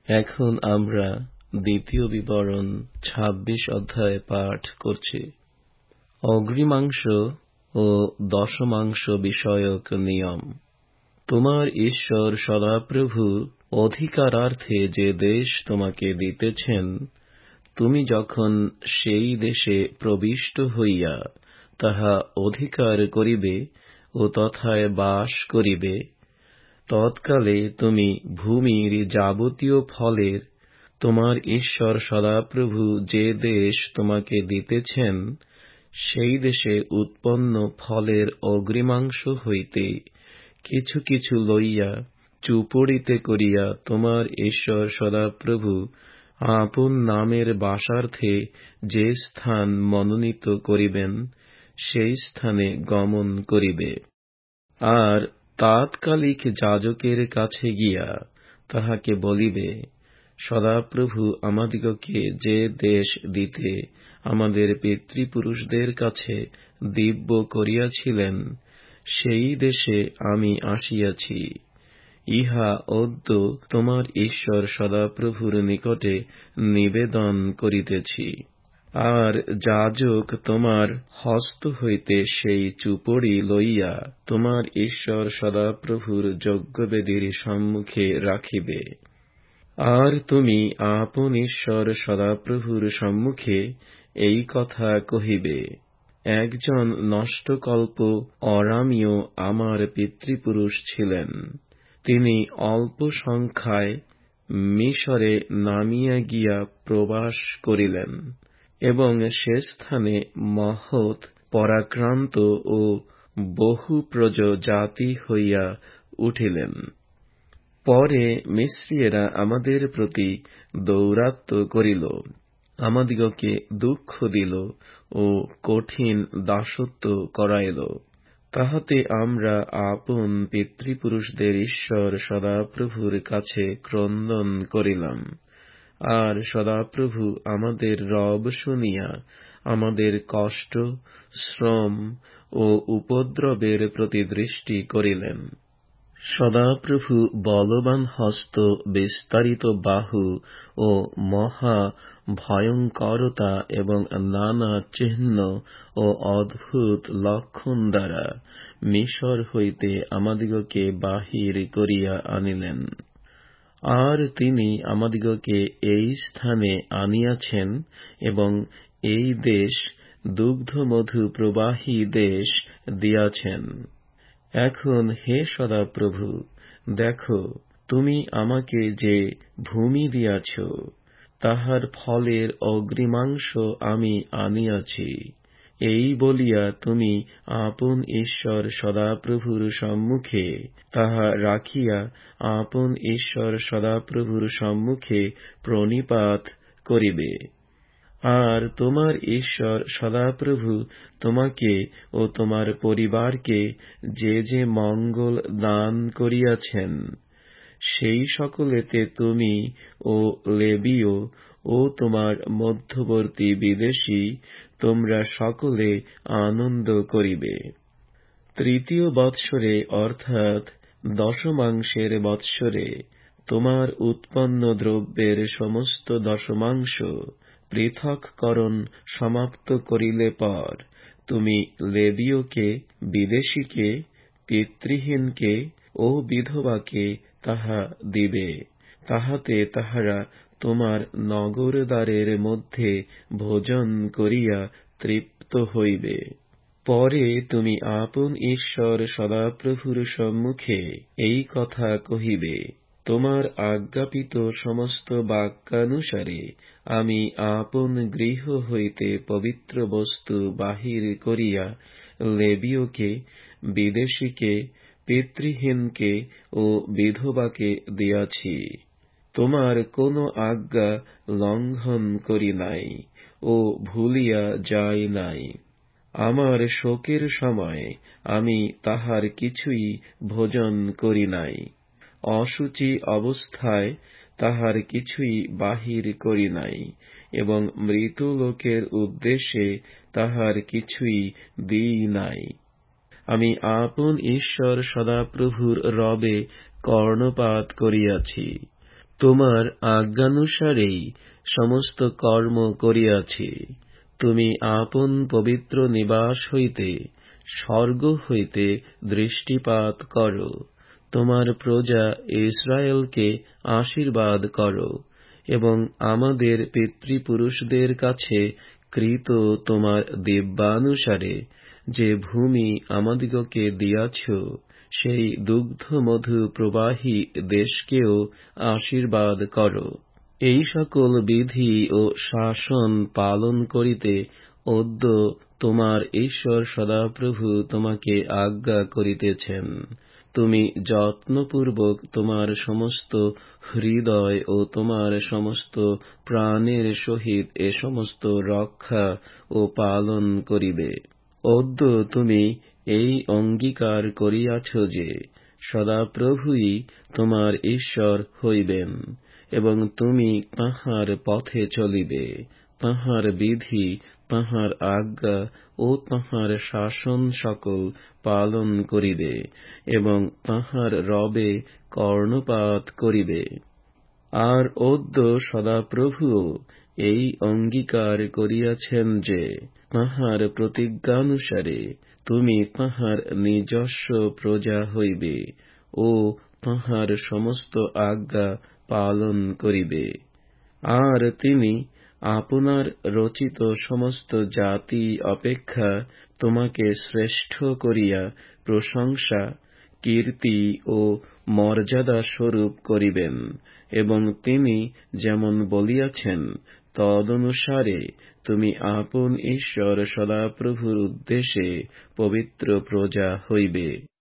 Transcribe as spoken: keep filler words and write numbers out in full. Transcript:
এখন আমরা দ্বিতীয় বিবরণ ছাব্বিশ অধ্যায় পাঠ করছি। অগ্রিমাংশ ও দশমাংশ বিষয়ক নিয়ম। তোমার ঈশ্বর সদাপ্রভু অধিকারার্থে যে দেশ তোমাকে দিতেছেন, তুমি যখন সেই দেশে প্রবিষ্ট হইয়া তাহা অধিকার করিবে ও তথায় বাস করিবে, তৎকালে তুমি ভূমির যাবতীয় ফলের তোমার ঈশ্বর সদাপ্রভু যে দেশ তোমাকে দিতেছেন, সেই দেশে উৎপন্ন ফলের অগ্রিমাংশ হইতে কিছু কিছু লইয়া চুপড়িতে করিয়া তোমার ঈশ্বর সদাপ্রভু আপন নামের বাসার্থে যে স্থান মনোনীত করিবেন, সেই স্থানে গমন করিবে। আর তাৎকালিক যাজকের কাছে গিয়া তাহাকে বলিবে, সদাপ্রভু আমাদিগকে যে দেশ দিতে আমাদের পিতৃপুরুষদের কাছে দিব্য করিয়াছিলেন, সেই দেশে আমি আসিয়াছি। ইহা অদ্য তোমার ঈশ্বর সদাপ্রভুর নিকটে নিবেদন করিতেছি। আর যাজক তোমার হস্ত হইতে সেই চুপড়ি লইয়া তোমার ঈশ্বর সদাপ্রভুর যজ্ঞবেদীর সম্মুখে রাখিবে। আর তুমি আপন ঈশ্বর সদাপ্রভুর সম্মুখে এই কথা কহিবে, একজন নষ্টকল্প অরামীয় আমার পিতৃপুরুষ ছিলেন। তিনি অল্প সংখ্যায় মিশরে নামিয়া গিয়া প্রবাস করিলেন এবং সে স্থানে মহৎ পরাক্রান্ত ও বহুপ্রজ জাতি হইয়া উঠিলেন। পরে মিস্রীয়রা আমাদের প্রতি দৌরাত্ম্য করিল, আমাদিগকে দুঃখ দিল ও কঠিন দাসত্ব করাইল। তাহাতে আমরা আপন পিতৃপুরুষদের ঈশ্বর সদাপ্রভুর কাছে ক্রন্দন করিলাম। আর সদাপ্রভু আমাদের রব শুনিয়া আমাদের কষ্ট, শ্রম ও উপদ্রবের প্রতি দৃষ্টি করিলেন। সদাপ্রভু বলবান হস্ত, বিস্তারিত বাহু ও মহা ভয়ঙ্করতা এবং নানা চিহ্ন ও অদ্ভুত লক্ষণ দ্বারা মিশর হইতে আমাদিগকে বাহির করিয়া আনিলেন। আর তিনি আমাদিগকে এই স্থানে আনিয়াছেন এবং এই দেশ দুগ্ধমধু প্রবাহী দেশ দিয়াছেন। এখন হে সদাপ্রভু, দেখো, তুমি আমাকে যে ভূমি দিয়াছ, তাহার ফলের অগ্রিমাংশ আমি আনিয়াছি। এই বলিয়া তুমি আপন ঈশ্বর সদাপ্রভুর সম্মুখে তাহা রাখিয়া আপন ঈশ্বর সদাপ্রভুর সম্মুখে প্রণিপাত করিবে। আর তোমার ঈশ্বর সদাপ্রভু তোমাকে ও তোমার পরিবারকে যে যে মঙ্গল দান করিয়াছেন, সেই সকলেতে তুমি ও লেবীয় ও তোমার মধ্যবর্তী বিদেশী তোমরা সকলে আনন্দ করিবে। তৃতীয় বৎসরে অর্থাৎ দশমাংশের বৎসরে তোমার উৎপন্ন দ্রব্যের সমস্ত দশমাংশ পৃথককরণ সমাপ্ত করিলে পর তুমি লেবীয়কে, বিদেশীকে, পিতৃহীনকে ও বিধবাকে তাহা দিবে। তাহাতে তাহারা তোমার নগরদ্বারের মধ্যে ভোজন করিয়া তৃপ্ত হইবে। পরে তুমি আপন ঈশ্বর সদাপ্রভুর সম্মুখে এই কথা কহিবে, তোমার আজ্ঞাপিত সমস্ত বাক্যানুসারে আমি আপন গৃহ হইতে পবিত্র বস্তু বাহির করিয়া লেবীয়কে, বিদেশীকে, পিতৃহীনকে ও বিধবাকে দিয়াছি। তোমার কোন আজ্ঞা লঙ্ঘন করি নাই ও ভুলিয়া যাই নাই। আমার শোকের সময় আমি তাহার কিছুই ভোজন করি নাই। অশুচি অবস্থায় তাহার কিছুই বাহির করি নাই এবং মৃত লোকের উদ্দেশ্যে তাহার কিছুই দিই নাই। আমি আপন ঈশ্বর সদাপ্রভুর রবে কর্ণপাত করিয়াছি। তোমার আজ্ঞানুসারেই সমস্ত কর্ম করিয়াছি। তুমি আপন পবিত্র নিবাস হইতে স্বর্গ হইতে দৃষ্টিপাত করো। তোমার প্রজা ইসরায়েলকে আশীর্বাদ করো এবং আমাদের পিতৃপুরুষদের কাছে কৃত তোমার দিব্যানুসারে যে ভূমি আমাদিগকে দিয়াছ, সেই দুগ্ধমধু প্রবাহী দেশকেও আশীর্বাদ করো। এই সকল বিধি ও শাসন পালন করিতে অদ্য তোমার ঈশ্বর সদাপ্রভু তোমাকে আজ্ঞা করিতেছেন। তুমি যত্নপূর্বক তোমার সমস্ত হৃদয় ও তোমার সমস্ত প্রাণের সহিত এ সমস্ত রক্ষা ও পালন করিবে। অদ্য তুমি এই অঙ্গীকার করিয়াছ যে সদাপ্রভুই তোমার ঈশ্বর হইবেন এবং তুমি তাঁহার পথে চলিবে, তাঁহার বিধি, তাঁহার আজ্ঞা ও তাঁহার শাসন সকল পালন করিবে এবং তাঁহার রবে কর্ণপাত করিবে। আর অদ্য সদাপ্রভুও এই অঙ্গীকার করিয়াছেন যে তাঁহার প্রতিজ্ঞানুসারে তুমি তাঁহার নিজস্ব প্রজা হইবে ও তাঁহার সমস্ত আজ্ঞা পালন করিবে। আর তিনি আপনার রচিত সমস্ত জাতি অপেক্ষা তোমাকে শ্রেষ্ঠ করিয়া প্রশংসা, কীর্তি ও মর্যাদা স্বরূপ করিবেন এবং তিনি যেমন বলিয়াছেন তদনুসারে তুমি আপন ঈশ্বর সদাপ্রভুর উদ্দেশ্যে পবিত্র প্রজা হইবে।